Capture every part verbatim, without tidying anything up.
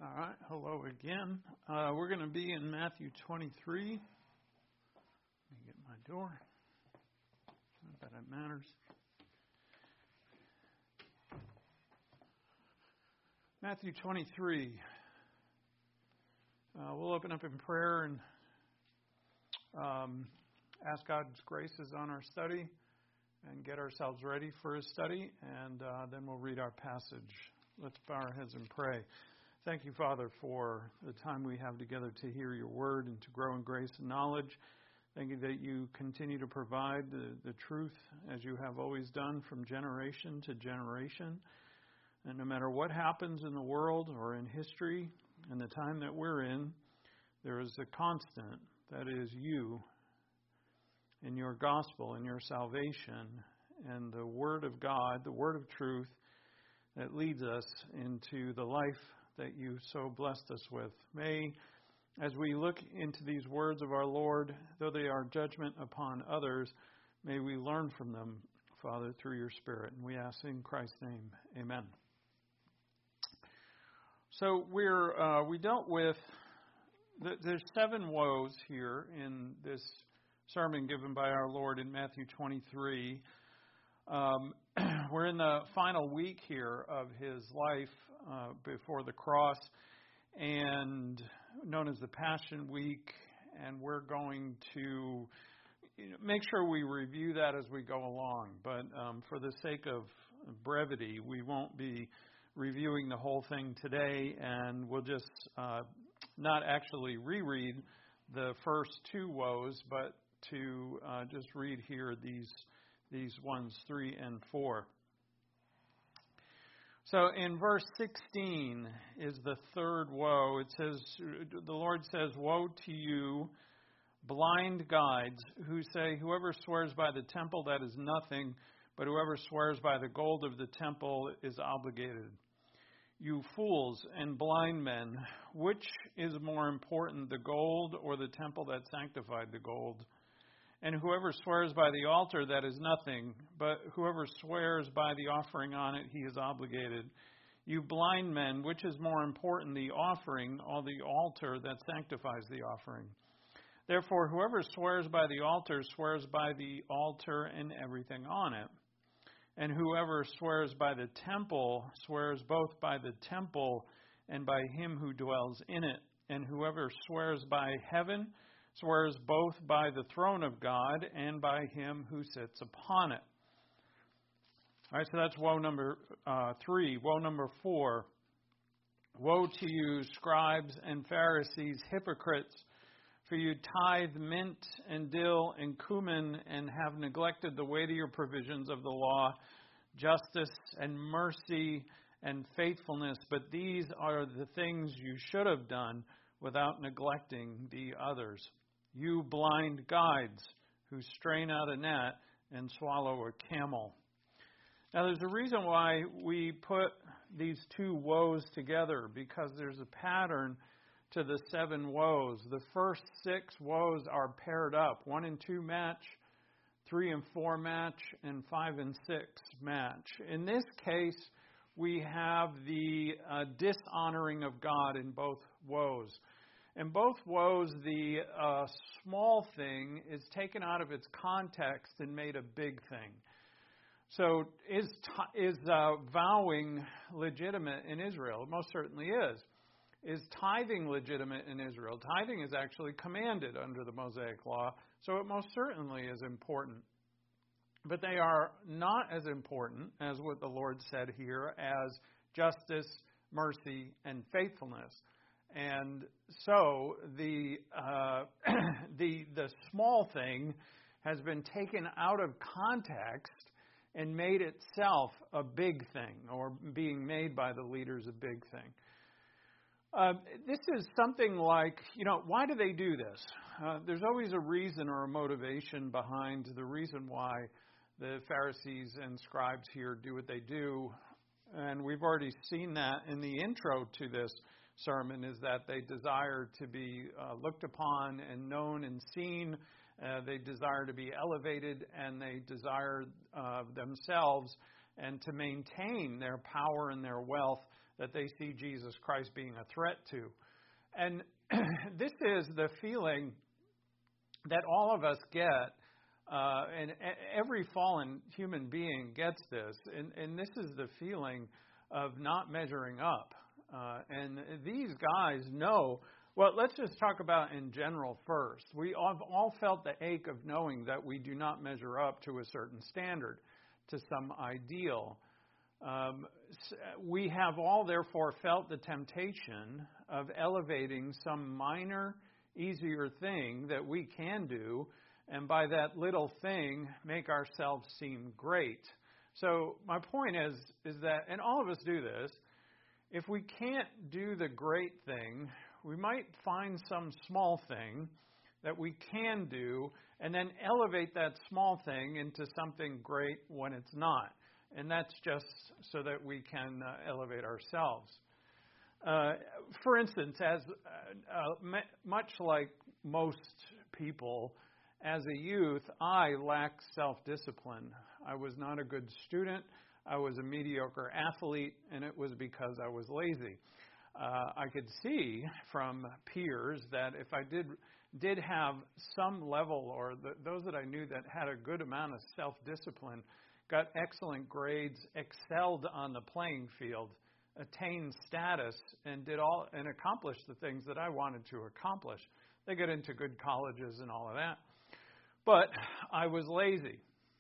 All right, hello again. Uh, we're going to be in Matthew twenty-three. Let me get my door. Not that it matters. Matthew twenty-three. Uh, we'll open up in prayer and um, ask God's graces on our study and get ourselves ready for His study, and uh, then we'll read our passage. Let's bow our heads and pray. Thank you, Father, for the time we have together to hear your word and to grow in grace and knowledge. Thank you that you continue to provide the, the truth as you have always done from generation to generation. And no matter what happens in the world or in history and the time that we're in, there is a constant, that is you, in your gospel, in your salvation, and the Word of God, the Word of truth that leads us into the life that you so blessed us with. May, as we look into these words of our Lord, though they are judgment upon others, may we learn from them, Father, through your Spirit. And we ask in Christ's name, amen. So we're uh, we dealt with, there's seven woes here in this sermon given by our Lord in Matthew twenty-three. Um, we're in the final week here of his life uh, before the cross, and known as the Passion Week, and we're going to you know, make sure we review that as we go along. But um, for the sake of brevity, we won't be reviewing the whole thing today, and we'll just uh, not actually reread the first two woes, but to uh, just read here these These ones, three and four. So in verse sixteen is the third woe. It says, the Lord says, "Woe to you, blind guides, who say, whoever swears by the temple, that is nothing, but whoever swears by the gold of the temple is obligated. You fools and blind men, which is more important, the gold or the temple that sanctified the gold? And whoever swears by the altar, that is nothing, but whoever swears by the offering on it, he is obligated. You blind men, which is more important, the offering or the altar that sanctifies the offering? Therefore, whoever swears by the altar swears by the altar and everything on it. And whoever swears by the temple swears both by the temple and by him who dwells in it. And whoever swears by heaven swears both by the throne of God and by him who sits upon it." All right, so that's woe number uh, three. Woe number four. "Woe to you, scribes and Pharisees, hypocrites, for you tithe mint and dill and cumin and have neglected the weightier provisions of the law, justice and mercy and faithfulness. But these are the things you should have done without neglecting the others. You blind guides who strain out a gnat and swallow a camel." Now, there's a reason why we put these two woes together, because there's a pattern to the seven woes. The first six woes are paired up. One and two match, three and four match, and five and six match. In this case, we have the uh, dishonoring of God in both woes. In both woes, the uh, small thing is taken out of its context and made a big thing. So is is uh, vowing legitimate in Israel? It most certainly is. Is tithing legitimate in Israel? Tithing is actually commanded under the Mosaic Law, so it most certainly is important. But they are not as important as what the Lord said here as justice, mercy, and faithfulness. And so the uh, the the small thing has been taken out of context and made itself a big thing, or being made by the leaders a big thing. Uh, this is something like, you know, why do they do this? Uh, there's always a reason or a motivation behind the reason why the Pharisees and scribes here do what they do. And we've already seen that in the intro to this sermon, is that they desire to be uh, looked upon and known and seen. Uh, they desire to be elevated, and they desire uh, themselves and to maintain their power and their wealth that they see Jesus Christ being a threat to. And this is the feeling that all of us get, uh, and every fallen human being gets this, and, and this is the feeling of not measuring up. Uh, and these guys know. Well, let's just talk about in general first. We have all felt the ache of knowing that we do not measure up to a certain standard, to some ideal. Um, we have all therefore felt the temptation of elevating some minor, easier thing that we can do, and by that little thing make ourselves seem great. So my point is, is that, and all of us do this, if we can't do the great thing, we might find some small thing that we can do and then elevate that small thing into something great when it's not. And that's just so that we can uh, elevate ourselves. Uh, for instance, as uh, uh, much like most people, as a youth, I lacked self-discipline. I was not a good student. I was a mediocre athlete, and it was because I was lazy. Uh, I could see from peers that if I did did have some level, or the, those that I knew that had a good amount of self-discipline, got excellent grades, excelled on the playing field, attained status, and did all and accomplished the things that I wanted to accomplish. They got into good colleges and all of that. But I was lazy.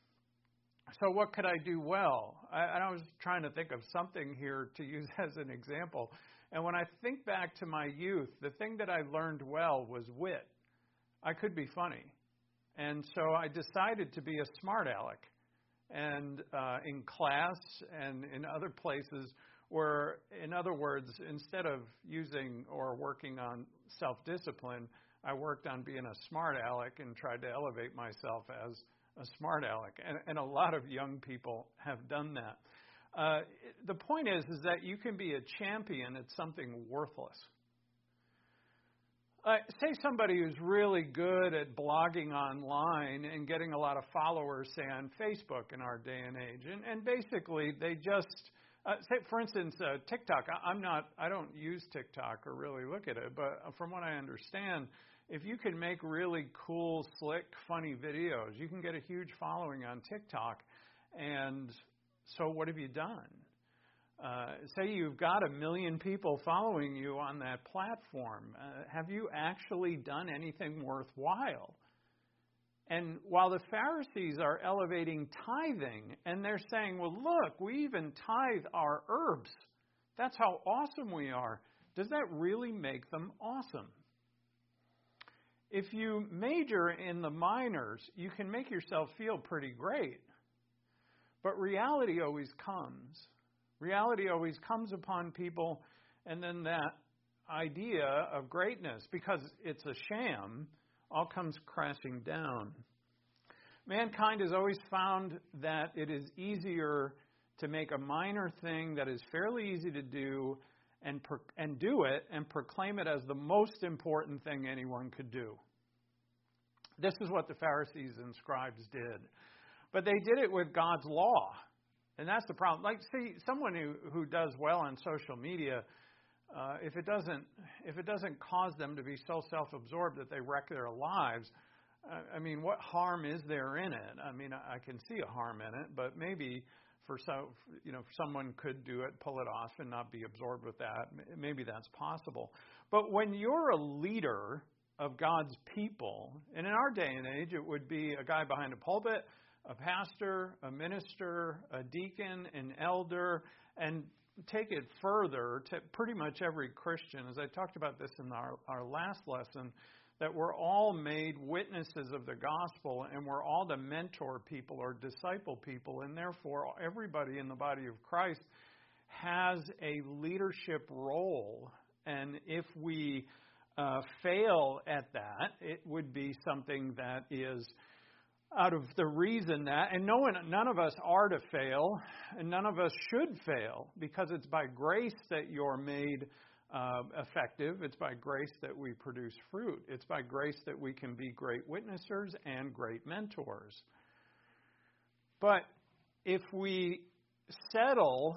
So what could I do well? I, I was trying to think of something here to use as an example. And when I think back to my youth, the thing that I learned well was wit. I could be funny. And so I decided to be a smart aleck. And uh, in class and in other places where, in other words, instead of using or working on self-discipline, I worked on being a smart aleck and tried to elevate myself as a smart aleck. And, and a lot of young people have done that. Uh, the point is, is that you can be a champion at something worthless. Uh, say somebody who's really good at blogging online and getting a lot of followers, say on Facebook in our day and age, and, and basically they just uh, say, for instance, uh, TikTok. I, I'm not, I don't use TikTok or really look at it, but from what I understand, if you can make really cool, slick, funny videos, you can get a huge following on TikTok. And so what have you done? Uh, say you've got a million people following you on that platform. Uh, have you actually done anything worthwhile? And while the Pharisees are elevating tithing, and they're saying, well, look, we even tithe our herbs. That's how awesome we are. Does that really make them awesome? If you major in the minors, you can make yourself feel pretty great. But reality always comes. Reality always comes upon people, and then that idea of greatness, because it's a sham, all comes crashing down. Mankind has always found that it is easier to make a minor thing that is fairly easy to do and pro- and do it and proclaim it as the most important thing anyone could do. This is what the Pharisees and scribes did. But they did it with God's law. And that's the problem. Like, see, someone who, who does well on social media, uh, if it doesn't if it doesn't cause them to be so self-absorbed that they wreck their lives, uh, I mean, what harm is there in it? I mean, I, I can see a harm in it, but maybe for so you know someone could do it, pull it off, and not be absorbed with that. Maybe that's possible. But when you're a leader of God's people, and in our day and age, it would be a guy behind a pulpit, a pastor, a minister, a deacon, an elder, and take it further to pretty much every Christian. As I talked about this in our, our last lesson, that we're all made witnesses of the gospel, and we're all to mentor people or disciple people, and therefore everybody in the body of Christ has a leadership role. And if we uh, fail at that, it would be something that is out of the reason that, and no one, none of us are to fail, and none of us should fail, because it's by grace that you're made uh, effective. It's by grace that we produce fruit. It's by grace that we can be great witnessers and great mentors. But if we settle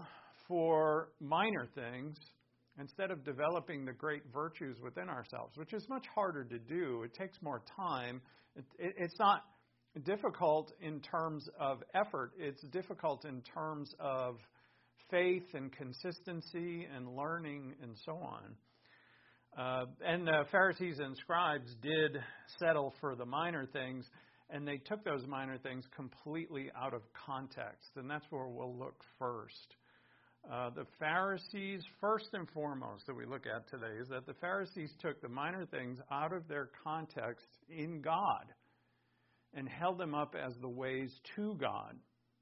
for minor things instead of developing the great virtues within ourselves, which is much harder to do. It takes more time. It, it, it's not difficult in terms of effort. It's difficult in terms of faith and consistency and learning and so on. Uh, and the Pharisees and scribes did settle for the minor things, and they took those minor things completely out of context. And that's where we'll look first. Uh, the Pharisees, first and foremost, that we look at today is that the Pharisees took the minor things out of their context in God and held them up as the ways to God.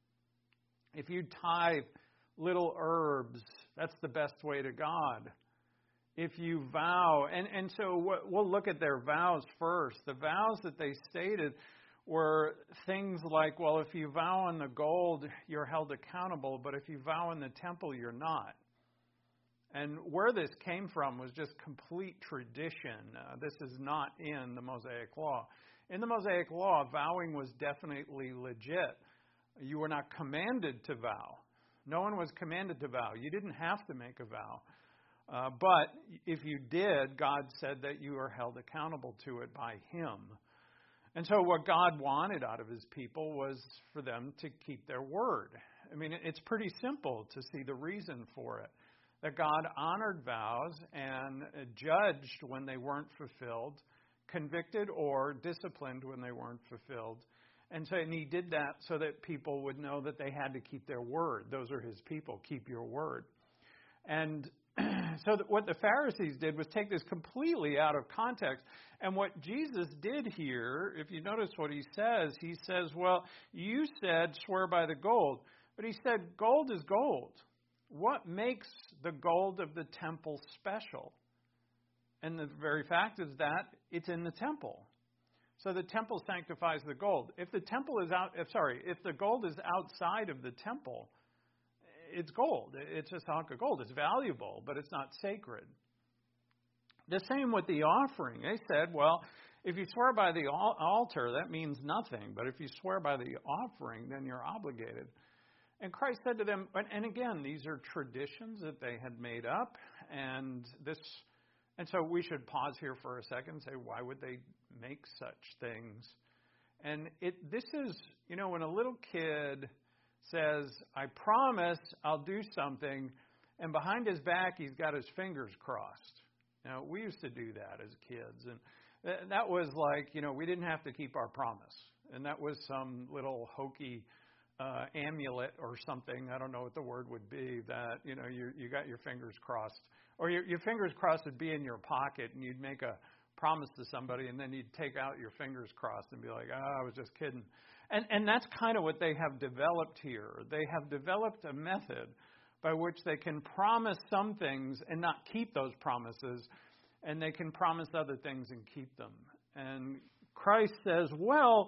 If you tithe little herbs, that's the best way to God. If you vow, and, and so we'll look at their vows first. The vows that they stated were things like, well, if you vow on the gold, you're held accountable, but if you vow in the temple, you're not. And where this came from was just complete tradition. Uh, this is not in the Mosaic Law. In the Mosaic Law, vowing was definitely legit. You were not commanded to vow. No one was commanded to vow. You didn't have to make a vow. Uh, but if you did, God said that you are held accountable to it by Him. And so what God wanted out of His people was for them to keep their word. I mean, it's pretty simple to see the reason for it. That God honored vows and judged when they weren't fulfilled, convicted or disciplined when they weren't fulfilled. And so and He did that so that people would know that they had to keep their word. Those are His people. Keep your word. And so that what the Pharisees did was take this completely out of context. And what Jesus did here, if you notice what He says, He says, well, you said swear by the gold. But He said gold is gold. What makes the gold of the temple special? And the very fact is that it's in the temple. So the temple sanctifies the gold. If the temple is out, if, sorry, if the gold is outside of the temple, it's gold. It's just a hunk of gold. It's valuable, but it's not sacred. The same with the offering. They said, well, if you swear by the altar, that means nothing. But if you swear by the offering, then you're obligated. And Christ said to them, and again, these are traditions that they had made up. And this, and so we should pause here for a second and say, why would they make such things? And it, this is, you know, when a little kid says, I promise I'll do something, and behind his back he's got his fingers crossed. Now, we used to do that as kids, and th- that was like, you know, we didn't have to keep our promise. And that was some little hokey uh, amulet or something, I don't know what the word would be, that, you know, you, you got your fingers crossed. Or your, your fingers crossed would be in your pocket, and you'd make a promise to somebody, and then you'd take out your fingers crossed and be like, oh, I was just kidding. And and that's kind of what they have developed here. They have developed a method by which they can promise some things and not keep those promises, and they can promise other things and keep them. And Christ says, well,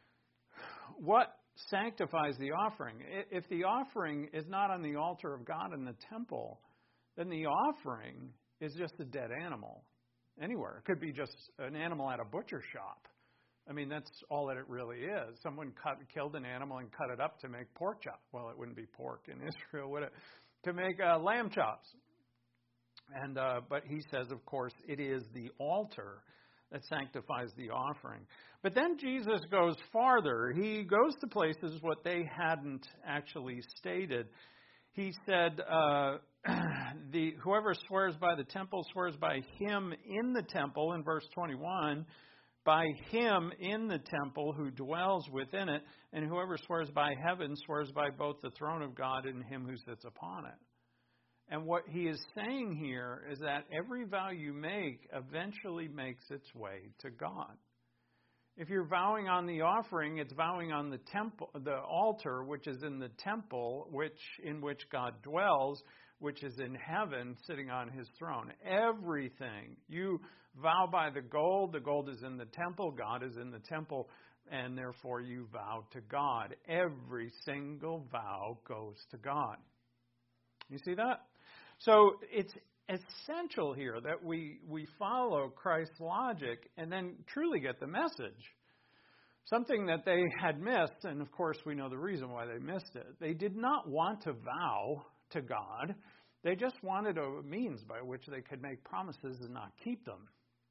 what sanctifies the offering? If the offering is not on the altar of God in the temple, then the offering is just a dead animal anywhere. It could be just an animal at a butcher shop. I mean, that's all that it really is. Someone cut, killed an animal and cut it up to make pork chop. Well, it wouldn't be pork in Israel, would it? To make uh, lamb chops. And uh, but he says, of course, it is the altar that sanctifies the offering. But then Jesus goes farther. He goes to places what they hadn't actually stated. He said, uh, the whoever swears by the temple swears by him in the temple, in verse twenty-one, by him in the temple who dwells within it, and whoever swears by heaven swears by both the throne of God and him who sits upon it. And what he is saying here is that every vow you make eventually makes its way to God. If you're vowing on the offering, it's vowing on the temple, the altar, which is in the temple, which in which God dwells, which is in heaven, sitting on his throne. Everything. You vow by the gold. The gold is in the temple. God is in the temple. And therefore you vow to God. Every single vow goes to God. You see that? So it's essential here that we, we follow Christ's logic and then truly get the message. Something that they had missed, and of course we know the reason why they missed it. They did not want to vow to God. They just wanted a means by which they could make promises and not keep them.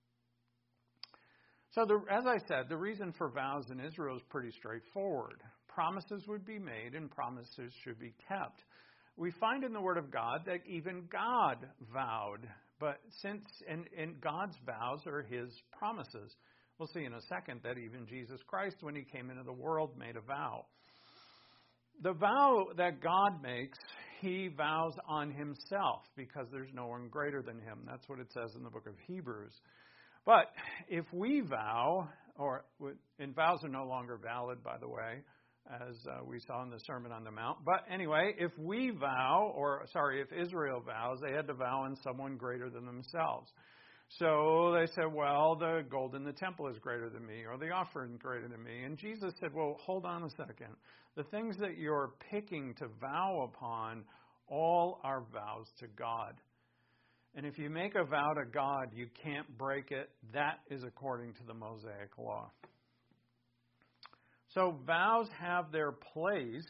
So, the, as I said, the reason for vows in Israel is pretty straightforward. Promises would be made and promises should be kept. We find in the Word of God that even God vowed, but since and, and God's vows are His promises. We'll see in a second that even Jesus Christ, when He came into the world, made a vow. The vow that God makes, He vows on Himself because there's no one greater than Him. That's what it says in the book of Hebrews. But if we vow, or and vows are no longer valid, by the way, as uh, we saw in the Sermon on the Mount. But anyway, if we vow, or sorry, if Israel vows, they had to vow on someone greater than themselves. So they said, well, the gold in the temple is greater than me, or the offering greater than me. And Jesus said, well, hold on a second. The things that you're picking to vow upon, all are vows to God. And if you make a vow to God, you can't break it. That is according to the Mosaic Law. So vows have their place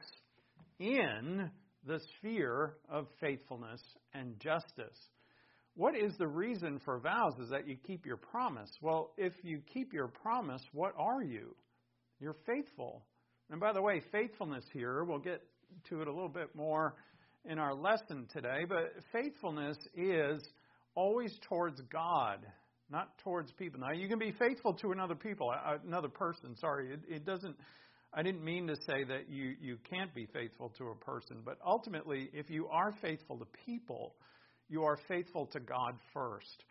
in the sphere of faithfulness and justice. What is the reason for vows is that you keep your promise. Well, if you keep your promise, what are you? You're faithful. And by the way, faithfulness here, we'll get to it a little bit more in our lesson today, but faithfulness is always towards God, not towards people. Now, you can be faithful to another people, another person. Sorry, it, it doesn't. I didn't mean to say that you, you can't be faithful to a person, but ultimately, if you are faithful to people, you are faithful to God first.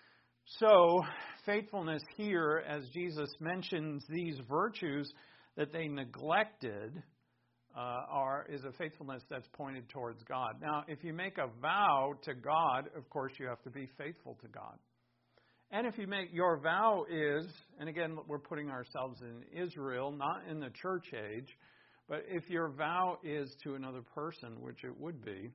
So, faithfulness here, as Jesus mentions these virtues that they neglected, uh, are is a faithfulness that's pointed towards God. Now, if you make a vow to God, of course, you have to be faithful to God. And if you make your vow is, and again, we're putting ourselves in Israel, not in the church age, but if your vow is to another person, which it would be,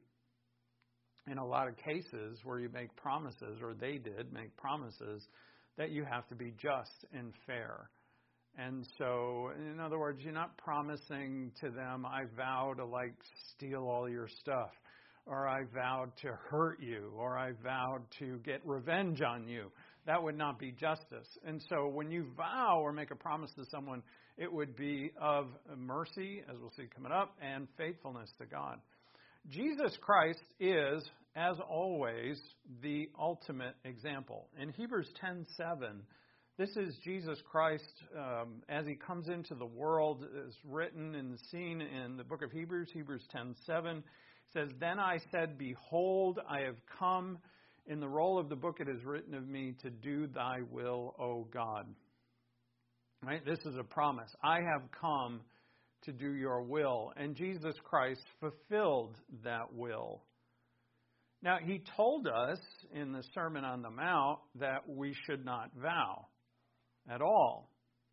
in a lot of cases where you make promises, or they did make promises, that you have to be just and fair. And so, in other words, you're not promising to them, I vow to, like, steal all your stuff, or I vowed to hurt you, or I vowed to get revenge on you. That would not be justice. And so when you vow or make a promise to someone, it would be of mercy, as we'll see coming up, and faithfulness to God. Jesus Christ is, as always, the ultimate example. In Hebrews ten seven, this is Jesus Christ um, as He comes into the world, is written and seen in the book of Hebrews, Hebrews ten seven. It says, Then I said, Behold, I have come. In the roll of the book it is written of me to do thy will, O God. Right? This is a promise. I have come to do your will. And Jesus Christ fulfilled that will. Now, He told us in the Sermon on the Mount that we should not vow at all.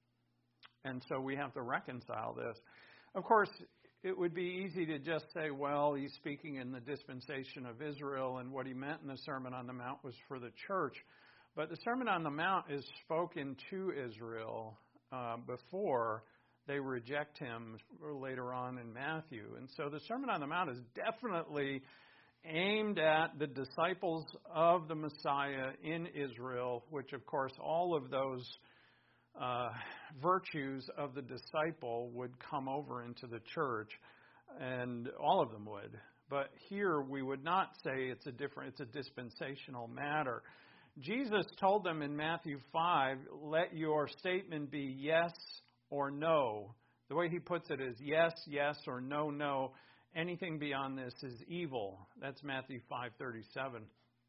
And so we have to reconcile this. Of course, it would be easy to just say, well, He's speaking in the dispensation of Israel, and what He meant in the Sermon on the Mount was for the church. But the Sermon on the Mount is spoken to Israel uh, before they reject Him later on in Matthew. And so the Sermon on the Mount is definitely aimed at the disciples of the Messiah in Israel, which, of course, all of those uh, virtues of the disciple would come over into the church, and all of them would. But here we would not say it's a different, it's a dispensational matter. Jesus told them in Matthew five, let your statement be yes or no. The way He puts it is yes, yes, or no, no. Anything beyond this is evil. That's Matthew five thirty-seven.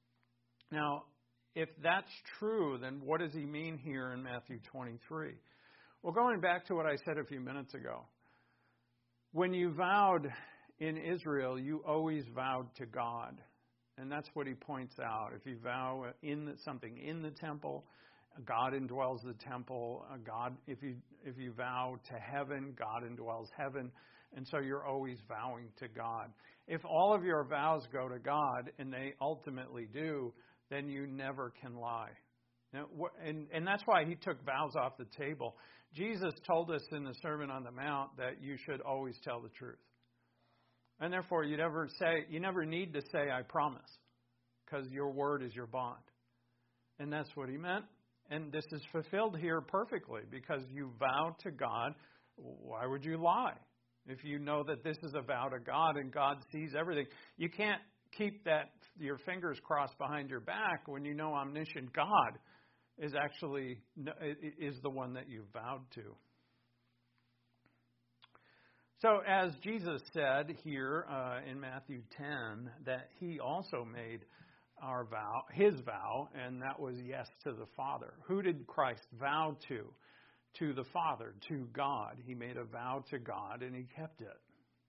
Now, if that's true, then what does He mean here in Matthew twenty-three? Well, going back to what I said a few minutes ago, when you vowed in Israel, you always vowed to God. And that's what He points out. If you vow in something in the temple, God indwells the temple. God, if you if you vow to heaven, God indwells heaven. And so you're always vowing to God. If all of your vows go to God, and they ultimately do, then you never can lie. And, and that's why He took vows off the table. Jesus told us in the Sermon on the Mount that you should always tell the truth. And therefore, you never say, you never need to say, I promise, because your word is your bond. And that's what he meant. And this is fulfilled here perfectly, because you vow to God. Why would you lie? If you know that this is a vow to God and God sees everything, you can't keep that your fingers crossed behind your back when you know omniscient God is actually is the one that you vowed to. So as Jesus said here uh, in Matthew ten, that he also made our vow, his vow, and that was yes to the Father. Who did Christ vow to? To the Father, to God. He made a vow to God and he kept it.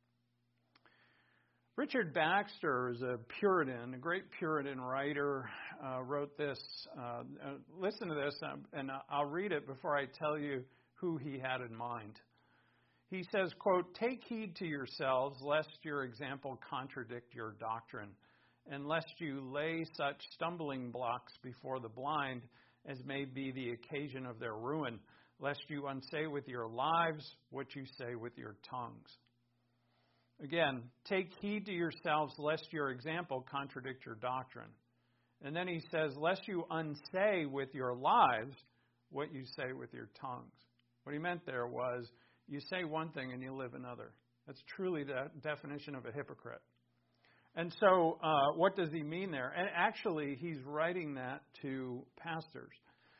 Richard Baxter is a Puritan, a great Puritan writer, uh, wrote this. Uh, uh, listen to this, um, and I'll read it before I tell you who he had in mind. He says, quote, "Take heed to yourselves, lest your example contradict your doctrine, and lest you lay such stumbling blocks before the blind as may be the occasion of their ruin, lest you unsay with your lives what you say with your tongues." Again, take heed to yourselves, lest your example contradict your doctrine. And then he says, lest you unsay with your lives what you say with your tongues. What he meant there was, you say one thing and you live another. That's truly the definition of a hypocrite. And so uh, what does he mean there? And actually, he's writing that to pastors.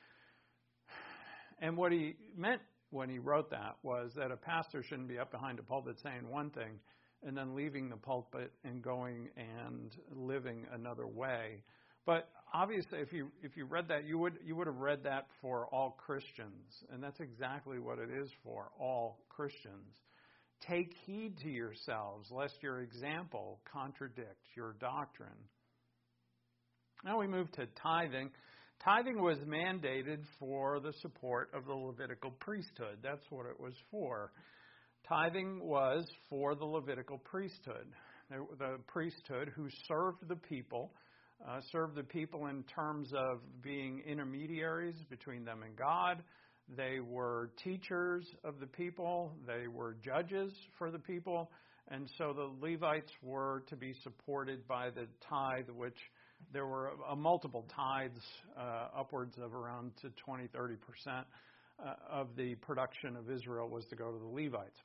And what he meant when he wrote that was that a pastor shouldn't be up behind a pulpit saying one thing and then leaving the pulpit and going and living another way. But obviously, if you if you read that, you would you would have read that for all Christians, and that's exactly what it is for all Christians. Take heed to yourselves, lest your example contradict your doctrine. Now we move to tithing. Tithing was mandated for the support of the Levitical priesthood. That's what it was for. Tithing was for the Levitical priesthood. The priesthood who served the people, uh, served the people in terms of being intermediaries between them and God. They were teachers of the people. They were judges for the people. And so the Levites were to be supported by the tithe, which there were uh, multiple tithes, uh, upwards of around to twenty, thirty percent uh, of the production of Israel was to go to the Levites.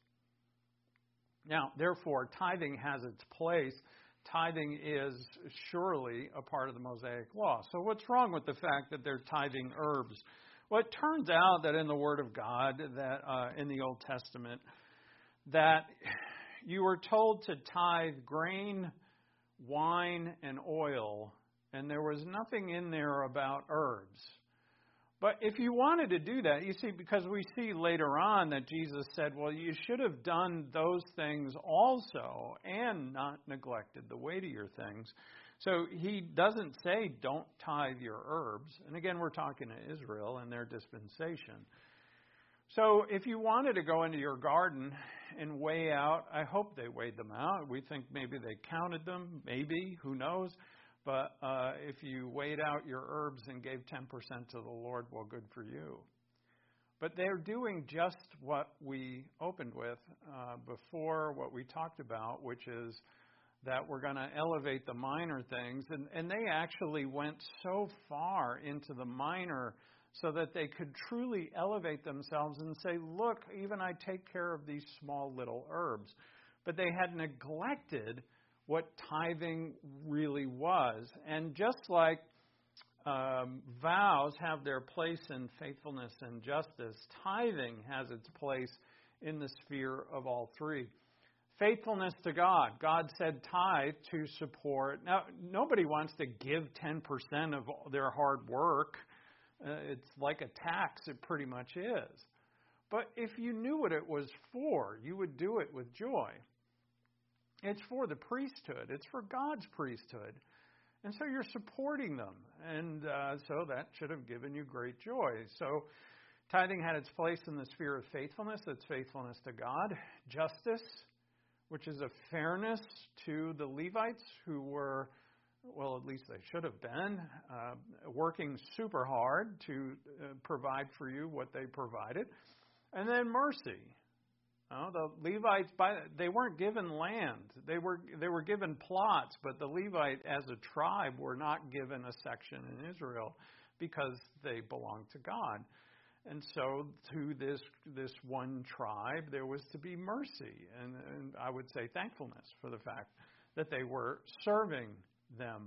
Now, therefore, tithing has its place. Tithing is surely a part of the Mosaic Law. So what's wrong with the fact that they're tithing herbs? Well, it turns out that in the Word of God, that uh, in the Old Testament, that you were told to tithe grain, wine, and oil, and there was nothing in there about herbs. But if you wanted to do that, you see, because we see later on that Jesus said, well, you should have done those things also and not neglected the weightier things. So he doesn't say don't tithe your herbs. And again, we're talking to Israel and their dispensation. So if you wanted to go into your garden and weigh out, I hope they weighed them out. We think maybe they counted them, maybe, who knows. But uh, if you weighed out your herbs and gave ten percent to the Lord, well, good for you. But they're doing just what we opened with uh, before, what we talked about, which is that we're going to elevate the minor things. And, and they actually went so far into the minor so that they could truly elevate themselves and say, look, even I take care of these small little herbs. But they had neglected what tithing really was. And just like um, vows have their place in faithfulness and justice, tithing has its place in the sphere of all three. Faithfulness to God. God said tithe to support. Now, nobody wants to give ten percent of their hard work. Uh, it's like a tax, it pretty much is. But if you knew what it was for, you would do it with joy. It's for the priesthood. It's for God's priesthood. And so you're supporting them. And uh, so that should have given you great joy. So tithing had its place in the sphere of faithfulness. It's faithfulness to God. Justice, which is a fairness to the Levites who were, well, at least they should have been, uh, working super hard to uh, provide for you what they provided. And then mercy. No, the Levites, by, they weren't given land. They were they were given plots, but the Levite as a tribe were not given a section in Israel because they belonged to God. And so to this this one tribe, there was to be mercy, and, and I would say thankfulness for the fact that they were serving them.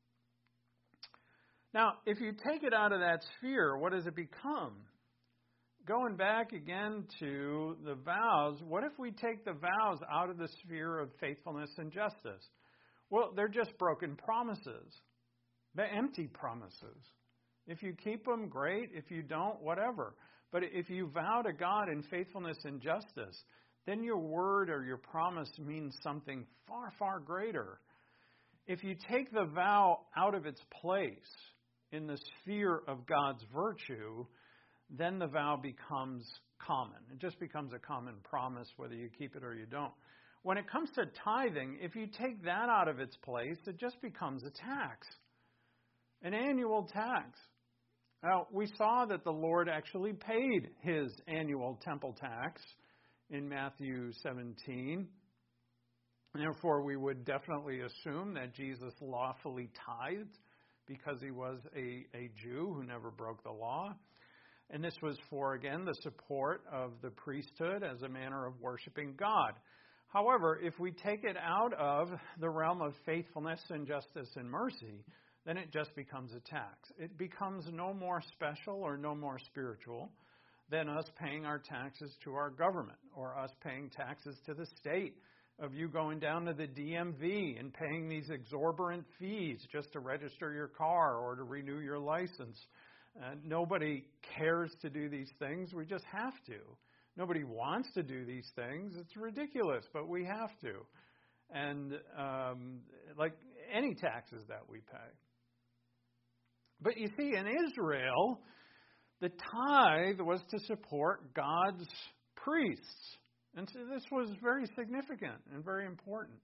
Now, if you take it out of that sphere, what does it become? Going back again to the vows, what if we take the vows out of the sphere of faithfulness and justice? Well, they're just broken promises. They're empty promises. If you keep them, great. If you don't, whatever. But if you vow to God in faithfulness and justice, then your word or your promise means something far, far greater. If you take the vow out of its place in the sphere of God's virtue, then the vow becomes common. It just becomes a common promise whether you keep it or you don't. When it comes to tithing, if you take that out of its place, it just becomes a tax, an annual tax. Now, we saw that the Lord actually paid his annual temple tax in Matthew seventeen. Therefore, we would definitely assume that Jesus lawfully tithed because he was a, a Jew who never broke the law. And this was for, again, the support of the priesthood as a manner of worshiping God. However, if we take it out of the realm of faithfulness and justice and mercy, then it just becomes a tax. It becomes no more special or no more spiritual than us paying our taxes to our government or us paying taxes to the state, of you going down to the D M V and paying these exorbitant fees just to register your car or to renew your license. Uh, nobody cares to do these things. We just have to. Nobody wants to do these things. It's ridiculous, but we have to. And um, like any taxes that we pay. But you see, in Israel, the tithe was to support God's priests. And so this was very significant and very important.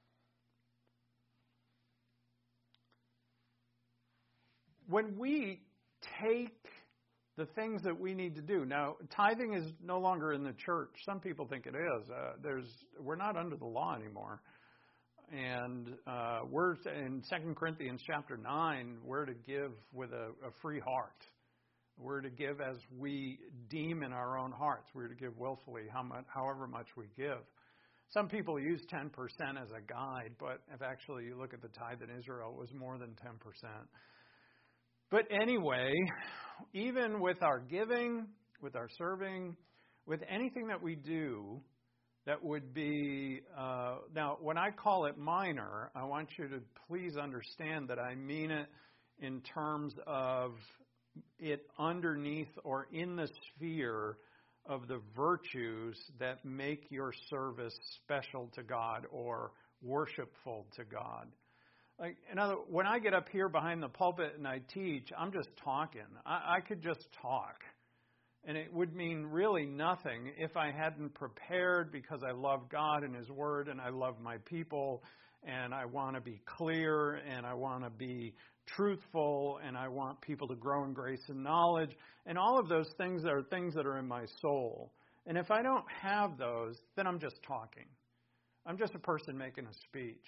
When we take the things that we need to do. Now, tithing is no longer in the church. Some people think it is. Uh, there's we're not under the law anymore. And uh, we're in Second Corinthians chapter nine, we're to give with a, a free heart. We're to give as we deem in our own hearts. We're to give willfully how much, however much we give. Some people use ten percent as a guide, but if actually you look at the tithe in Israel, it was more than ten percent. But anyway, even with our giving, with our serving, with anything that we do that would be, uh, now when I call it minor, I want you to please understand that I mean it in terms of it underneath or in the sphere of the virtues that make your service special to God or worshipful to God. Like, in other, when I get up here behind the pulpit and I teach, I'm just talking. I, I could just talk. And it would mean really nothing if I hadn't prepared because I love God and His Word and I love my people and I want to be clear and I want to be truthful and I want people to grow in grace and knowledge. And all of those things are things that are in my soul. And if I don't have those, then I'm just talking. I'm just a person making a speech.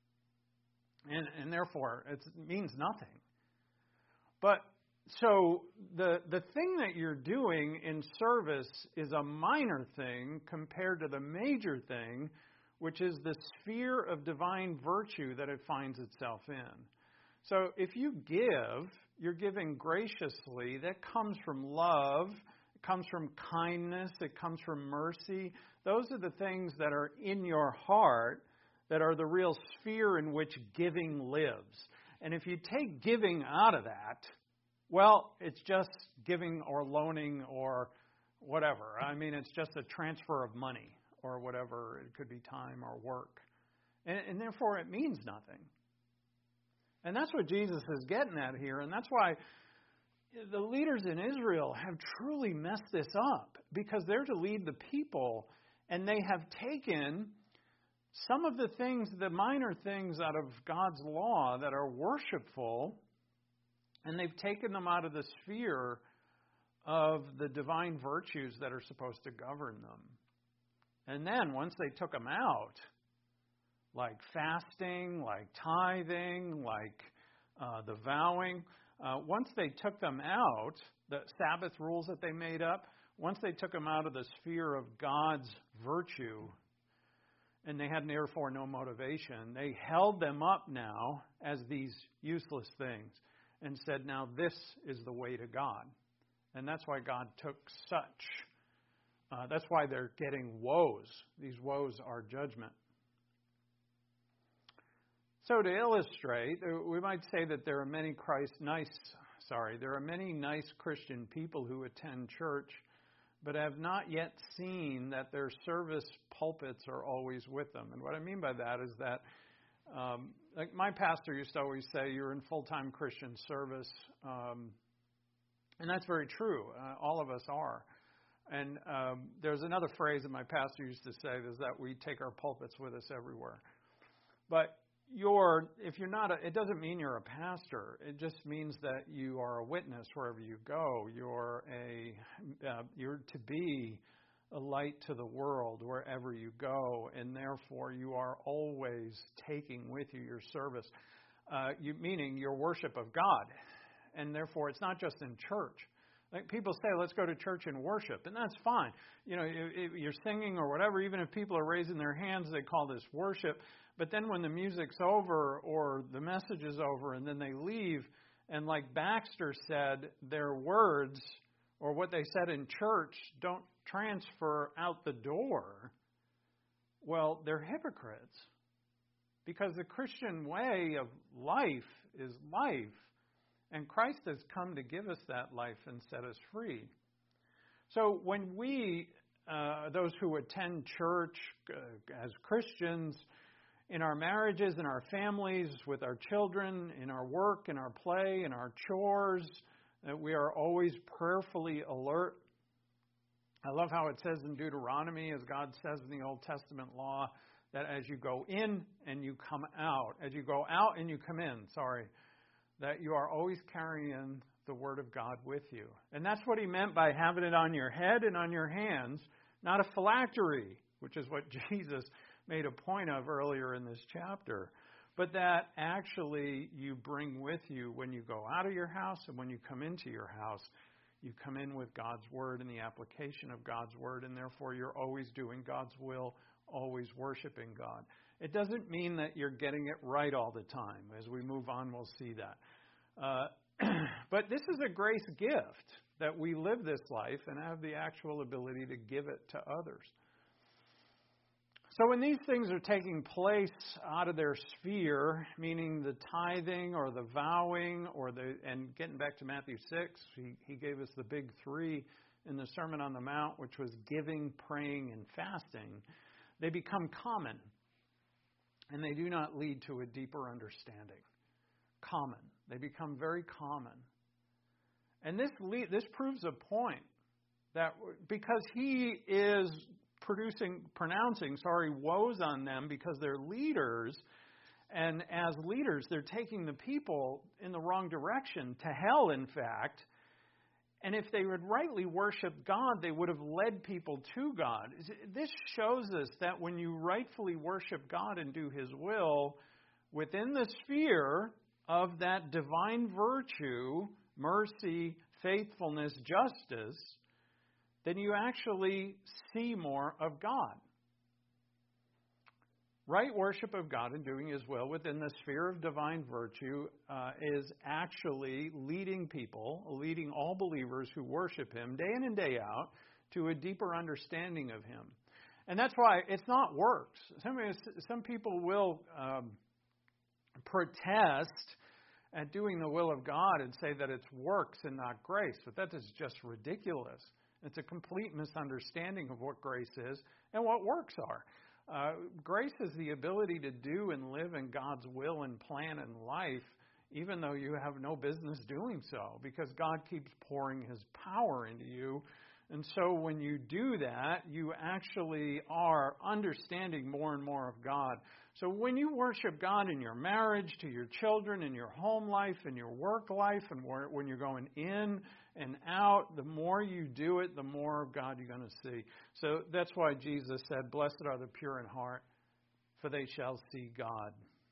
And, and therefore, it means nothing. But so the the thing that you're doing in service is a minor thing compared to the major thing, which is the sphere of divine virtue that it finds itself in. So if you give, you're giving graciously. That comes from love. It comes from kindness. It comes from mercy. Those are the things that are in your heart that are the real sphere in which giving lives. And if you take giving out of that, well, it's just giving or loaning or whatever. I mean, it's just a transfer of money or whatever. It could be time or work. And, and therefore, it means nothing. And that's what Jesus is getting at here. And that's why the leaders in Israel have truly messed this up, because they're to lead the people, and they have taken some of the things, the minor things out of God's law that are worshipful, and they've taken them out of the sphere of the divine virtues that are supposed to govern them. And then once they took them out, like fasting, like tithing, like uh, the vowing, uh, once they took them out, the Sabbath rules that they made up, once they took them out of the sphere of God's virtue, and they had therefore no motivation, they held them up now as these useless things and said, now this is the way to God. And that's why God took such, uh, that's why they're getting woes. These woes are judgment. So to illustrate, we might say that there are many Christ nice, sorry, there are many nice Christian people who attend church, but have not yet seen that their service pulpits are always with them. And what I mean by that is that, um, like my pastor used to always say, you're in full-time Christian service, um, and that's very true. Uh, all of us are. And um, there's another phrase that my pastor used to say, is that we take our pulpits with us everywhere. But You're, if you're not, a, it doesn't mean you're a pastor. It just means that you are a witness wherever you go. You're a, uh, you're to be a light to the world wherever you go, and therefore you are always taking with you your service, uh, you, meaning your worship of God. And therefore, it's not just in church. Like people say, let's go to church and worship, and that's fine. You know, if you're singing or whatever, even if people are raising their hands, they call this worship. But then when the music's over or the message is over and then they leave, and like Baxter said, their words or what they said in church don't transfer out the door, well, they're hypocrites. Because the Christian way of life is life. And Christ has come to give us that life and set us free. So when we, uh, those who attend church uh, as Christians, in our marriages, in our families, with our children, in our work, in our play, in our chores, that we are always prayerfully alert. I love how it says in Deuteronomy, as God says in the Old Testament law, that as you go in and you come out, as you go out and you come in, sorry, that you are always carrying the Word of God with you. And that's what he meant by having it on your head and on your hands, not a phylactery, which is what Jesus made a point of earlier in this chapter, but that actually you bring with you when you go out of your house and when you come into your house. You come in with God's Word and the application of God's Word, and therefore you're always doing God's will, always worshiping God. It doesn't mean that you're getting it right all the time. As we move on, we'll see that. Uh, but this is a grace gift that we live this life and have the actual ability to give it to others. So when these things are taking place out of their sphere, meaning the tithing or the vowing or the, and getting back to Matthew six, he, he gave us the big three in the Sermon on the Mount, which was giving, praying, and fasting, they become common. And they do not lead to a deeper understanding. Common. They become very common. And this lead, this proves a point that because he is producing, pronouncing, sorry, woes on them because they're leaders, and as leaders, they're taking the people in the wrong direction, to hell, in fact. And if they would rightly worship God, they would have led people to God. This shows us that when you rightfully worship God and do His will, within the sphere of that divine virtue, mercy, faithfulness, justice, then you actually see more of God. Right worship of God and doing His will within the sphere of divine virtue uh, is actually leading people, leading all believers who worship Him day in and day out to a deeper understanding of Him. And that's why it's not works. Some, some people will um, protest at doing the will of God and say that it's works and not grace. But that is just ridiculous. It's a complete misunderstanding of what grace is and what works are. Uh, grace is the ability to do and live in God's will and plan in life, even though you have no business doing so, because God keeps pouring His power into you. And so when you do that, you actually are understanding more and more of God. So when you worship God in your marriage, to your children, in your home life, in your work life, and when you're going in and out, the more you do it, the more of God you're going to see. So that's why Jesus said, "Blessed are the pure in heart, for they shall see God."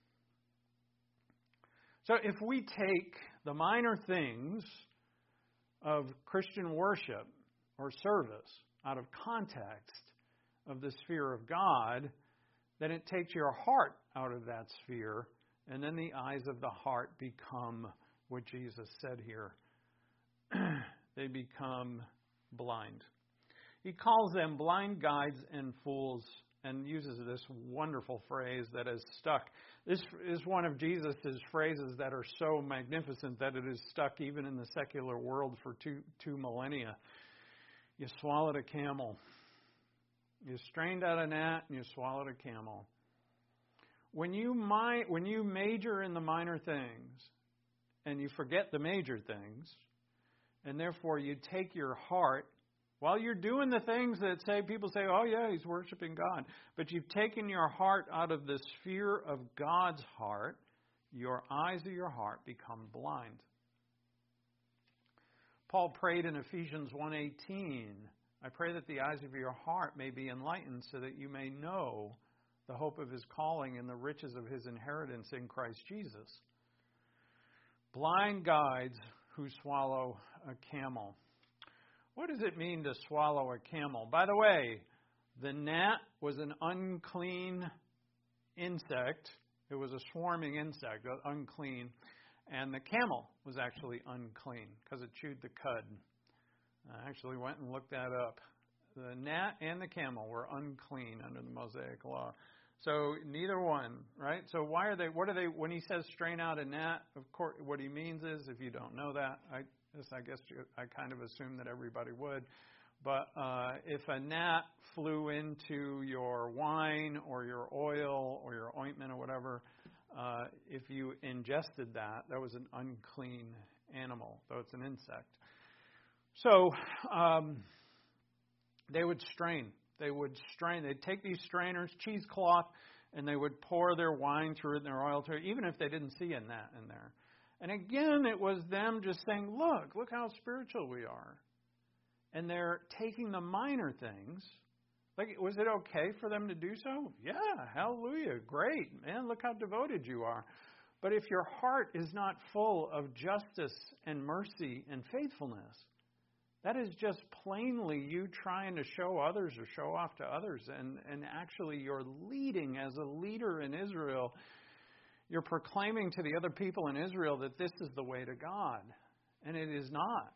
So if we take the minor things of Christian worship or service out of context of the sphere of God, then it takes your heart out of that sphere, and then the eyes of the heart become what Jesus said here. They become blind. He calls them blind guides and fools, and uses this wonderful phrase that is stuck. This is one of Jesus' phrases that are so magnificent that it is stuck even in the secular world for two, two millennia. You swallowed a camel. You strained out a gnat and you swallowed a camel. When you mi- when you major in the minor things and you forget the major things, and therefore you take your heart, while you're doing the things that say people say, "Oh yeah, he's worshiping God," but you've taken your heart out of the sphere of God's heart, your eyes of your heart become blind. Paul prayed in Ephesians one eighteen, "I pray that the eyes of your heart may be enlightened so that you may know the hope of his calling and the riches of his inheritance in Christ Jesus." Blind guides who swallow a camel. What does it mean to swallow a camel? By the way, the gnat was an unclean insect. It was a swarming insect, unclean. And the camel was actually unclean because it chewed the cud. I actually went and looked that up. The gnat and the camel were unclean under the Mosaic law. So neither one, right? So why are they, what are they, when he says strain out a gnat, of course, what he means is, if you don't know that, I, I guess I kind of assume that everybody would. But uh, if a gnat flew into your wine or your oil or your ointment or whatever, uh, if you ingested that, that was an unclean animal, though it's an insect. So um, they would strain. They would strain. They'd take these strainers, cheesecloth, and they would pour their wine through it and their oil through it, even if they didn't see a gnat in there. And again, it was them just saying, look, look how spiritual we are. And they're taking the minor things. Like, was it okay for them to do so? Yeah, hallelujah, great. Man, look how devoted you are. But if your heart is not full of justice and mercy and faithfulness, that is just plainly you trying to show others or show off to others. And, and actually you're leading as a leader in Israel. You're proclaiming to the other people in Israel that this is the way to God. And it is not.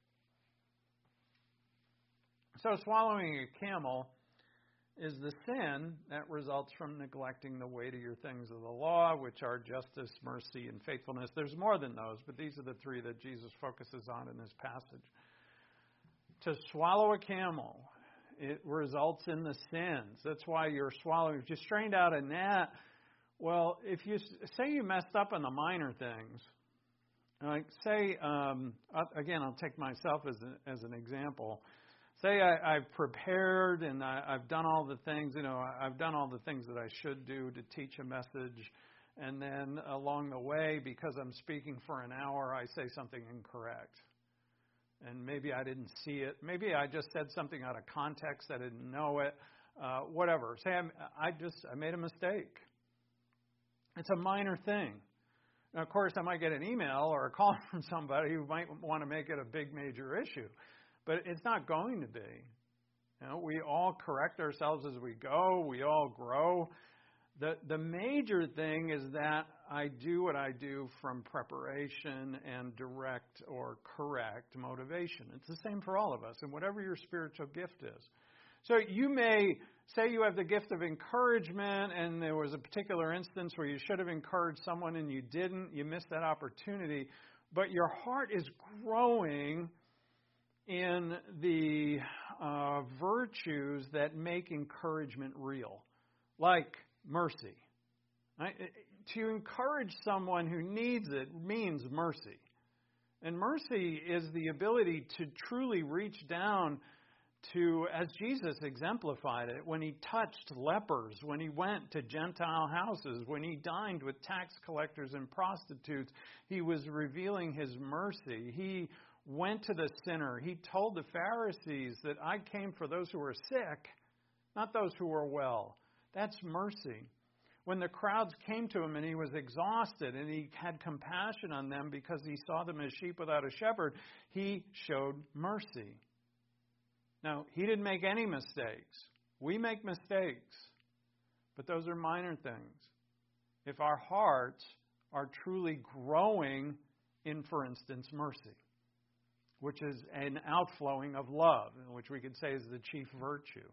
So swallowing a camel is the sin that results from neglecting the weightier things of the law, which are justice, mercy, and faithfulness. There's more than those, but these are the three that Jesus focuses on in this passage. To swallow a camel, it results in the sins. That's why you're swallowing. If you strained out a gnat, well, if you say you messed up on the minor things, like say, um, again, I'll take myself as, a, as an example. Say I, I've prepared and I, I've done all the things, you know, I've done all the things that I should do to teach a message. And then along the way, because I'm speaking for an hour, I say something incorrect. And maybe I didn't see it. Maybe I just said something out of context. I didn't know it. Uh, whatever. Say I'm, I just I made a mistake. It's a minor thing. Now, of course, I might get an email or a call from somebody who might want to make it a big major issue. But it's not going to be. You know, we all correct ourselves as we go. We all grow. The the major thing is that I do what I do from preparation and direct or correct motivation. It's the same for all of us, and whatever your spiritual gift is. So you may say you have the gift of encouragement, and there was a particular instance where you should have encouraged someone and you didn't. You missed that opportunity. But your heart is growing in the uh, virtues that make encouragement real, like mercy. Right? To encourage someone who needs it means mercy. And mercy is the ability to truly reach down to, as Jesus exemplified it, when he touched lepers, when he went to Gentile houses, when he dined with tax collectors and prostitutes, he was revealing his mercy. He went to the sinner. He told the Pharisees that I came for those who were sick, not those who were well. That's mercy. When the crowds came to him and he was exhausted and he had compassion on them because he saw them as sheep without a shepherd, he showed mercy. Now, he didn't make any mistakes. We make mistakes, but those are minor things. If our hearts are truly growing in, for instance, mercy, which is an outflowing of love, which we could say is the chief virtue.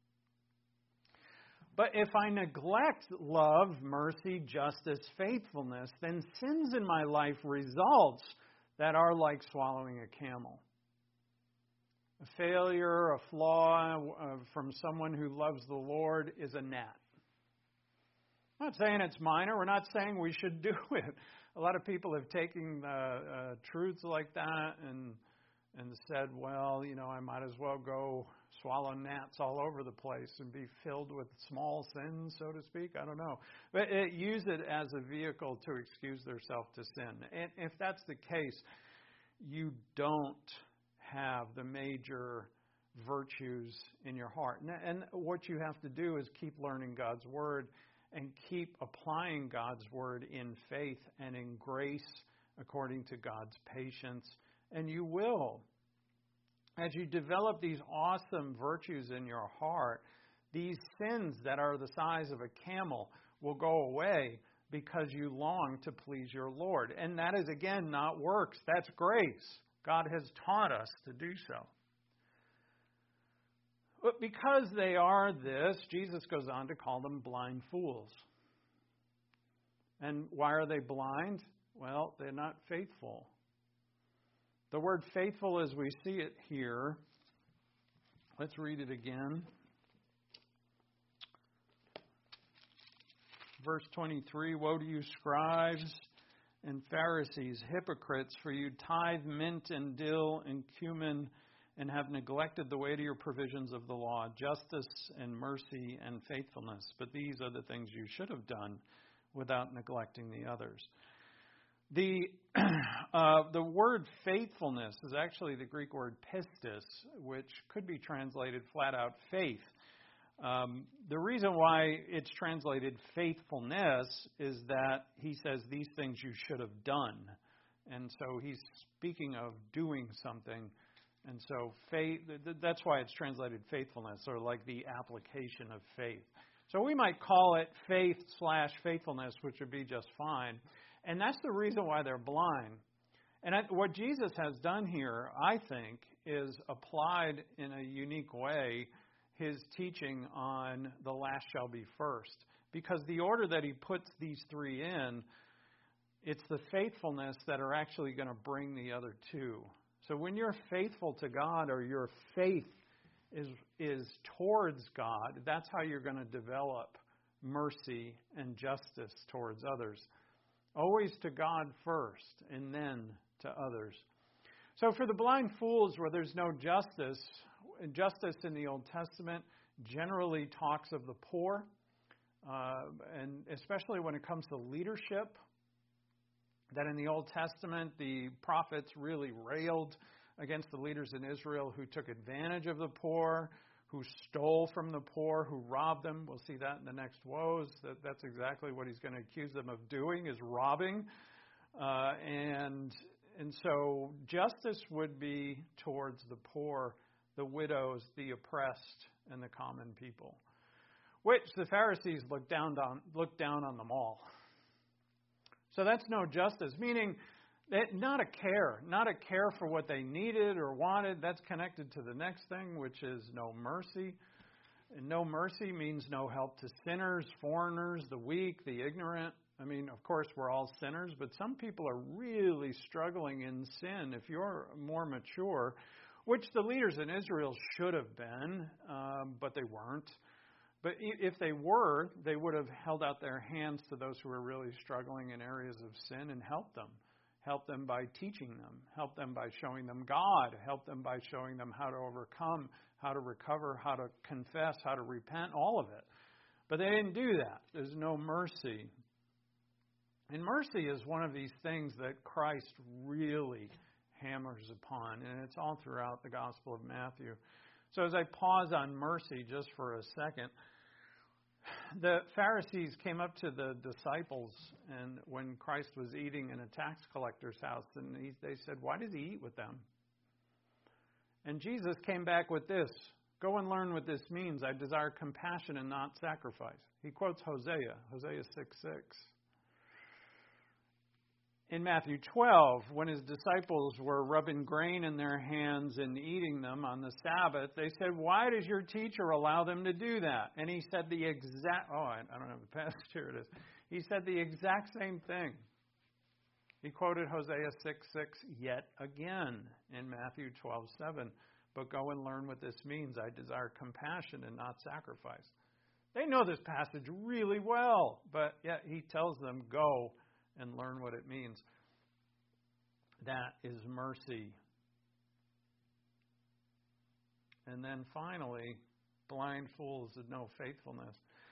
But if I neglect love, mercy, justice, faithfulness, then sins in my life results that are like swallowing a camel. A failure, a flaw uh, from someone who loves the Lord is a gnat. I'm not saying it's minor. We're not saying we should do it. A lot of people have taken uh, uh, truths like that and and said, well, you know, I might as well go swallow gnats all over the place and be filled with small sins, so to speak. I don't know. But it, use it as a vehicle to excuse themselves to sin. And if that's the case, you don't have the major virtues in your heart. And, and what you have to do is keep learning God's Word and keep applying God's Word in faith and in grace according to God's patience. And you will. As you develop these awesome virtues in your heart, these sins that are the size of a camel will go away because you long to please your Lord. And that is, again, not works. That's grace. God has taught us to do so. But because they are this, Jesus goes on to call them blind fools. And why are they blind? Well, they're not faithful. The word faithful as we see it here, let's read it again. Verse twenty-three, woe to you scribes and Pharisees, hypocrites, for you tithe mint and dill and cumin and have neglected the weightier provisions of the law, justice and mercy and faithfulness. But these are the things you should have done without neglecting the others. The uh, the word faithfulness is actually the Greek word pistis, which could be translated flat out faith. Um, the reason why it's translated faithfulness is that he says these things you should have done. And so he's speaking of doing something. And so faith, that's why it's translated faithfulness, or like the application of faith. So we might call it faith slash faithfulness, which would be just fine. And that's the reason why they're blind. And I, what Jesus has done here, I think, is applied in a unique way his teaching on the last shall be first. Because the order that he puts these three in, it's the faithfulness that are actually going to bring the other two. So when you're faithful to God, or your faith is is towards God, that's how you're going to develop mercy and justice towards others. Always to God first, and then to others. So for the blind fools where there's no justice, justice in the Old Testament generally talks of the poor, uh, and especially when it comes to leadership, that in the Old Testament the prophets really railed against the leaders in Israel who took advantage of the poor, who stole from the poor, who robbed them. We'll see that in the next woes. That, that's exactly what he's going to accuse them of doing, is robbing. Uh, and and so justice would be towards the poor, the widows, the oppressed, and the common people, which the Pharisees looked down on, looked down on them all. So that's no justice, meaning that not a care, not a care for what they needed or wanted. That's connected to the next thing, which is no mercy. And no mercy means no help to sinners, foreigners, the weak, the ignorant. I mean, of course, we're all sinners, but some people are really struggling in sin. If you're more mature, which the leaders in Israel should have been, um, but they weren't. But if they were, they would have held out their hands to those who were really struggling in areas of sin and helped them. Help them by teaching them. Help them by showing them God. Help them by showing them how to overcome, how to recover, how to confess, how to repent, all of it. But they didn't do that. There's no mercy. And mercy is one of these things that Christ really hammers upon, and it's all throughout the Gospel of Matthew. So as I pause on mercy just for a second, the Pharisees came up to the disciples and when Christ was eating in a tax collector's house, and he, they said, "Why does he eat with them?" And Jesus came back with this, "Go and learn what this means. I desire compassion and not sacrifice." He quotes Hosea, Hosea six six. In Matthew twelve, when his disciples were rubbing grain in their hands and eating them on the Sabbath, they said, "Why does your teacher allow them to do that?" And he said the exact, oh, I don't have the passage, here it is. He said the exact same thing. He quoted Hosea six six yet again in Matthew twelve seven. "But go and learn what this means. I desire compassion and not sacrifice." They know this passage really well, but yet he tells them, "Go and learn what it means." That is mercy. And then finally, blind fools with no faithfulness.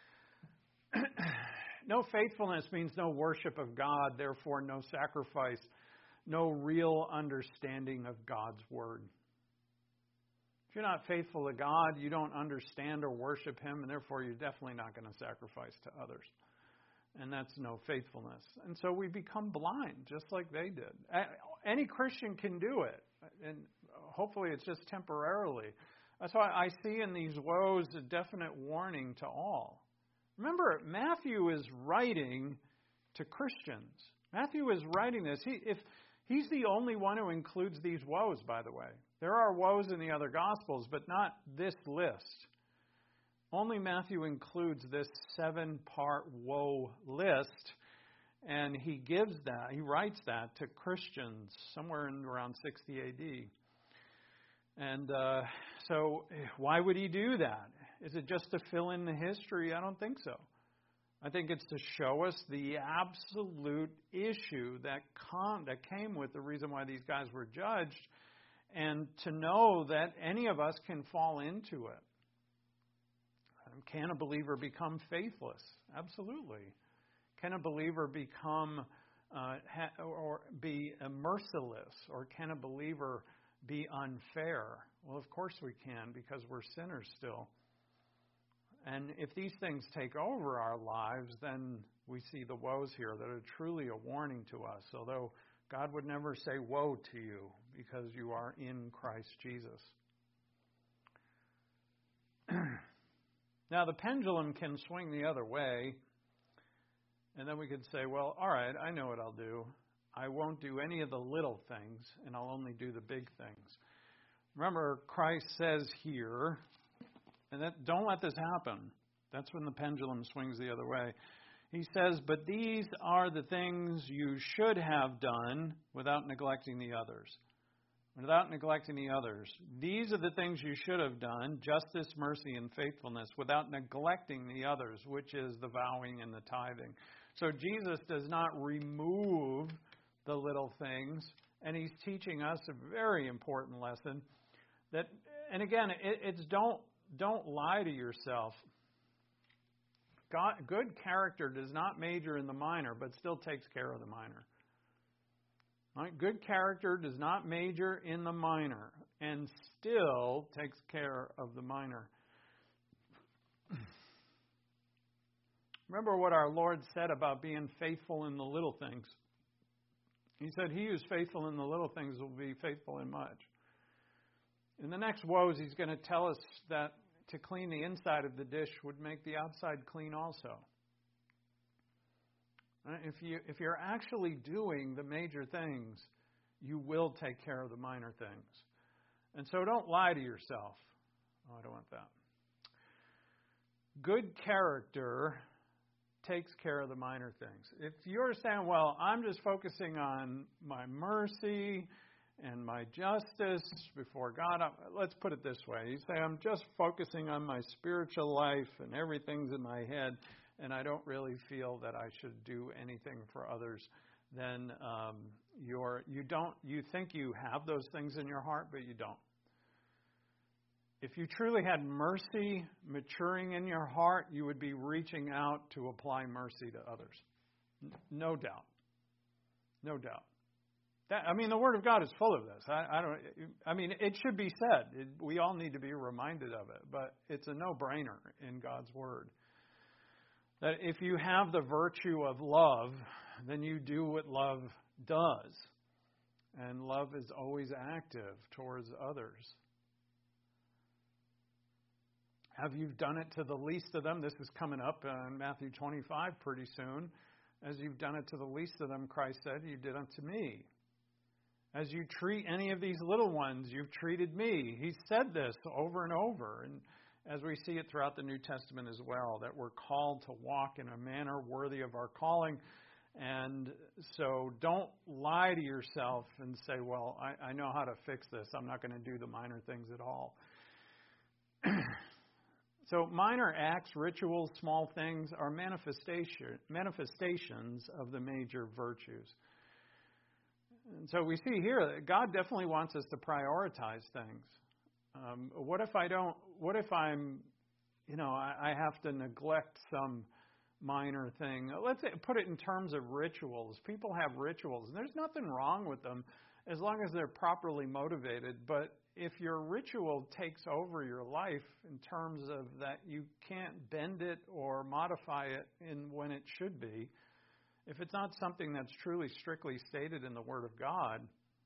No faithfulness means no worship of God, therefore no sacrifice, no real understanding of God's Word. If you're not faithful to God, you don't understand or worship Him, and therefore you're definitely not going to sacrifice to others. And that's no faithfulness. And so we become blind, just like they did. Any Christian can do it. And hopefully it's just temporarily. That's why I see in these woes a definite warning to all. Remember, Matthew is writing to Christians. Matthew is writing this. He, if he's the only one who includes these woes, by the way. There are woes in the other Gospels, but not this list. Only Matthew includes this seven-part woe list, and he gives that, he writes that to Christians somewhere in around sixty A D. And uh, so why would he do that? Is it just to fill in the history? I don't think so. I think it's to show us the absolute issue that, con- that came with the reason why these guys were judged, and to know that any of us can fall into it. Can a believer become faithless? Absolutely. Can a believer become uh, ha- or be merciless? Or can a believer be unfair? Well, of course we can, because we're sinners still. And if these things take over our lives, then we see the woes here that are truly a warning to us. Although God would never say woe to you because you are in Christ Jesus. Now, the pendulum can swing the other way, and then we could say, well, all right, I know what I'll do. I won't do any of the little things, and I'll only do the big things. Remember, Christ says here, and that, don't let this happen. That's when the pendulum swings the other way. He says, but these are the things you should have done without neglecting the others. Without neglecting the others. These are the things you should have done, justice, mercy, and faithfulness, without neglecting the others, which is the vowing and the tithing. So Jesus does not remove the little things, and he's teaching us a very important lesson. That, and again, it, it's don't don't lie to yourself. God, good character does not major in the minor, but still takes care of the minor. Right? Good character does not major in the minor and still takes care of the minor. Remember what our Lord said about being faithful in the little things. He said, he who's faithful in the little things will be faithful in much. In the next woes, he's going to tell us that to clean the inside of the dish would make the outside clean also. If you, if you're actually doing the major things, you will take care of the minor things. And so don't lie to yourself. Oh, I don't want that. Good character takes care of the minor things. If you're saying, well, I'm just focusing on my mercy and my justice before God, let's put it this way. You say, I'm just focusing on my spiritual life and everything's in my head, and I don't really feel that I should do anything for others, then um, you're you don't you think you have those things in your heart, but you don't. If you truly had mercy maturing in your heart, you would be reaching out to apply mercy to others. No doubt. No doubt. That, I mean, the Word of God is full of this. I, I don't. I mean, it should be said. It, we all need to be reminded of it. But it's a no-brainer in God's Word that if you have the virtue of love, then you do what love does, and love is always active towards others. Have you done it to the least of them? This is coming up in Matthew twenty-five pretty soon. As you've done it to the least of them, Christ said, you did unto me. As you treat any of these little ones, you've treated me. He said this over and over. And as we see it throughout the New Testament as well, that we're called to walk in a manner worthy of our calling. And so don't lie to yourself and say, well, I, I know how to fix this. I'm not going to do the minor things at all. So minor acts, rituals, small things are manifestation, manifestations of the major virtues. And so we see here that God definitely wants us to prioritize things. Um, what if I don't, what if I'm, you know, I, I have to neglect some minor thing? Let's say, put it in terms of rituals. People have rituals, and there's nothing wrong with them as long as they're properly motivated. But if your ritual takes over your life in terms of that you can't bend it or modify it in when it should be, if it's not something that's truly strictly stated in the Word of God,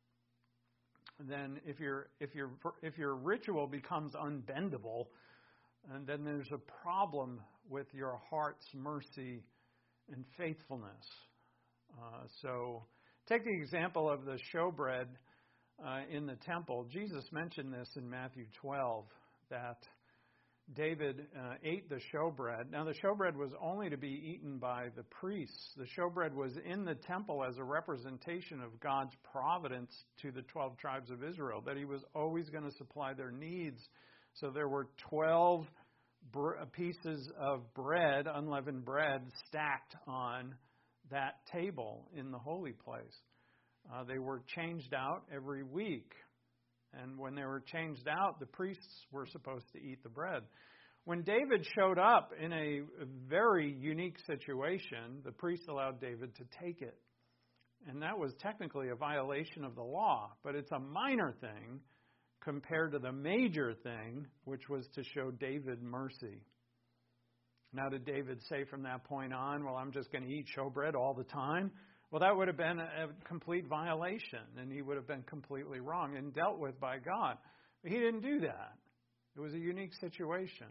then if your if your if your ritual becomes unbendable, and then there's a problem with your heart's mercy and faithfulness. Uh, so take the example of the showbread uh, in the temple. Jesus mentioned this in Matthew twelve, that David uh, ate the showbread. Now, the showbread was only to be eaten by the priests. The showbread was in the temple as a representation of God's providence to the twelve tribes of Israel, that He was always going to supply their needs. So there were twelve br- pieces of bread, unleavened bread, stacked on that table in the holy place. Uh, they were changed out every week. And when they were changed out, the priests were supposed to eat the bread. When David showed up in a very unique situation, the priest allowed David to take it. And that was technically a violation of the law, but it's a minor thing compared to the major thing, which was to show David mercy. Now, did David say from that point on, well, I'm just going to eat showbread all the time? Well, that would have been a complete violation, and he would have been completely wrong and dealt with by God. But he didn't do that. It was a unique situation.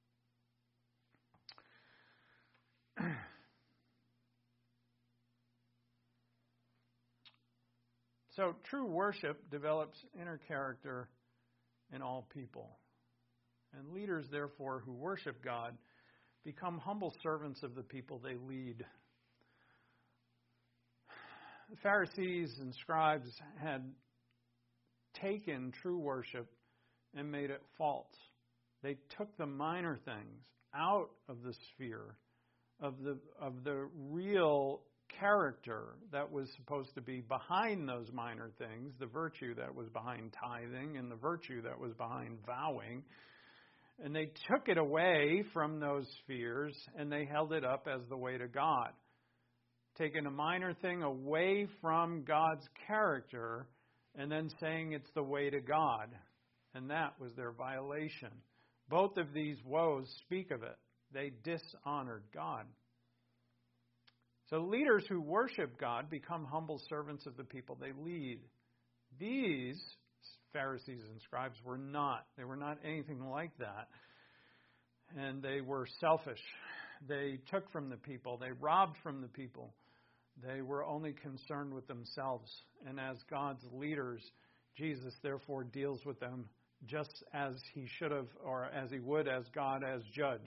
So true worship develops inner character in all people. And leaders, therefore, who worship God become humble servants of the people they lead. The Pharisees and scribes had taken true worship and made it false. They took the minor things out of the sphere of the of the real character that was supposed to be behind those minor things, the virtue that was behind tithing and the virtue that was behind vowing. And they took it away from those spheres and they held it up as the way to God. Taking a minor thing away from God's character and then saying it's the way to God. And that was their violation. Both of these woes speak of it. They dishonored God. So leaders who worship God become humble servants of the people they lead. These Pharisees and scribes were not. They were not anything like that. And they were selfish. They took from the people. They robbed from the people. They were only concerned with themselves. And as God's leaders, Jesus therefore deals with them just as he should have, or as he would as God as judge.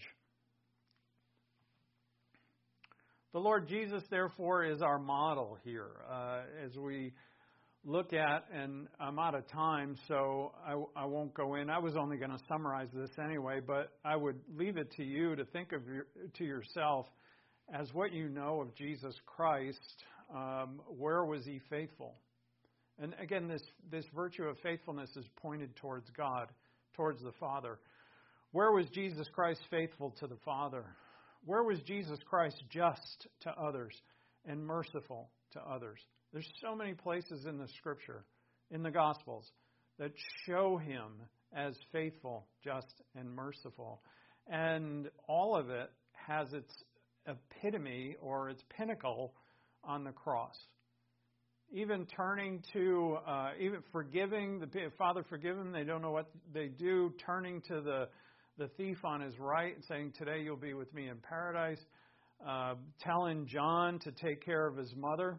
The Lord Jesus, therefore, is our model here. Uh, as we look at, and I'm out of time, so I, I won't go in. I was only going to summarize this anyway, but I would leave it to you to think of your, to yourself as what you know of Jesus Christ, um, where was he faithful? And again, this, this virtue of faithfulness is pointed towards God, towards the Father. Where was Jesus Christ faithful to the Father? Where was Jesus Christ just to others and merciful to others? There's so many places in the Scripture, in the Gospels, that show him as faithful, just, and merciful. And all of it has its epitome or its pinnacle on the cross. Even turning to, uh, even forgiving, the Father forgive them, they don't know what they do, turning to the, the thief on his right and saying, today you'll be with me in paradise, uh, telling John to take care of his mother,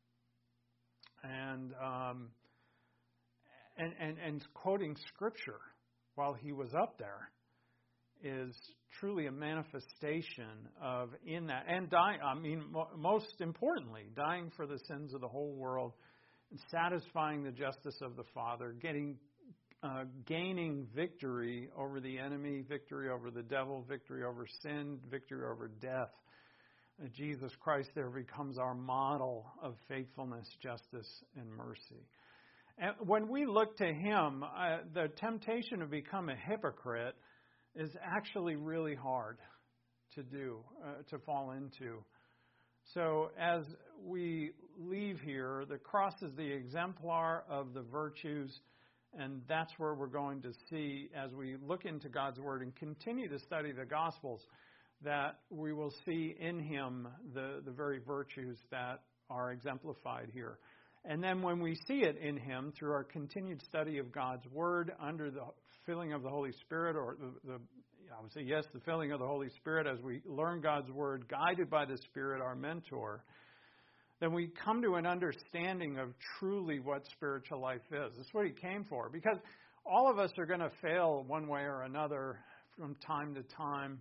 and, um, and, and, and quoting Scripture while he was up there is truly a manifestation of in that, and dying, I mean, most importantly, dying for the sins of the whole world and satisfying the justice of the Father, getting, uh, gaining victory over the enemy, victory over the devil, victory over sin, victory over death. Uh, Jesus Christ there becomes our model of faithfulness, justice, and mercy. And when we look to him, uh, the temptation to become a hypocrite is actually really hard to do, uh, to fall into. So as we leave here, the cross is the exemplar of the virtues, and that's where we're going to see, as we look into God's Word and continue to study the Gospels, that we will see in him the, the very virtues that are exemplified here. And then when we see it in him through our continued study of God's Word under the filling of the Holy Spirit, or the, the I would say, yes, the filling of the Holy Spirit as we learn God's Word, guided by the Spirit, our mentor, then we come to an understanding of truly what spiritual life is. That's what he came for. Because all of us are going to fail one way or another from time to time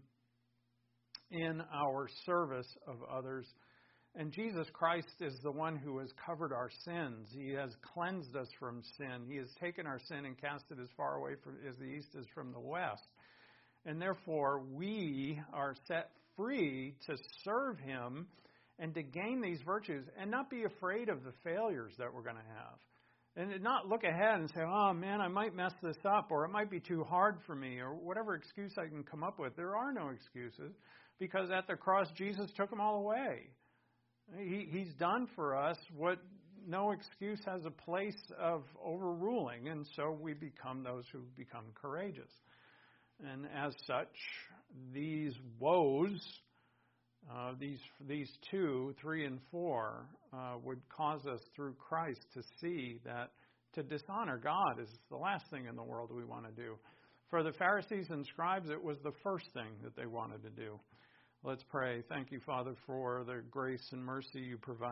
in our service of others. And Jesus Christ is the one who has covered our sins. He has cleansed us from sin. He has taken our sin and cast it as far away from, as the east is from the west. And therefore, we are set free to serve him and to gain these virtues and not be afraid of the failures that we're going to have. And not look ahead and say, oh, man, I might mess this up, or it might be too hard for me, or whatever excuse I can come up with. There are no excuses, because at the cross, Jesus took them all away. He, he's done for us what no excuse has a place of overruling, and so we become those who become courageous. And as such, these woes, uh, these these two, three, and four, uh, would cause us through Christ to see that to dishonor God is the last thing in the world we want to do. For the Pharisees and scribes, it was the first thing that they wanted to do. Let's pray. Thank you, Father, for the grace and mercy you provide.